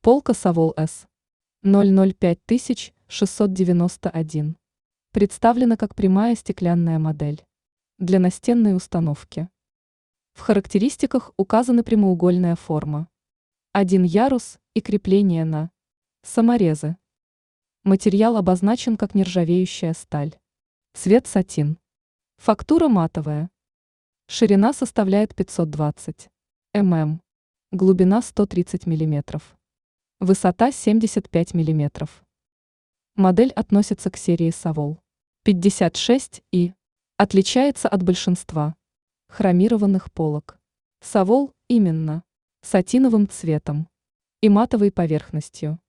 Полка Savol S 005691. Представлена как прямая стеклянная модель для настенной установки. В характеристиках указана прямоугольная форма. Один ярус и крепление на саморезы. Материал обозначен как нержавеющая сталь. Цвет сатин. Фактура матовая. Ширина составляет 520 мм. Глубина 130 мм. Высота 75 мм. Модель относится к серии Savol 56 и отличается от большинства хромированных полок Savol именно сатиновым цветом и матовой поверхностью.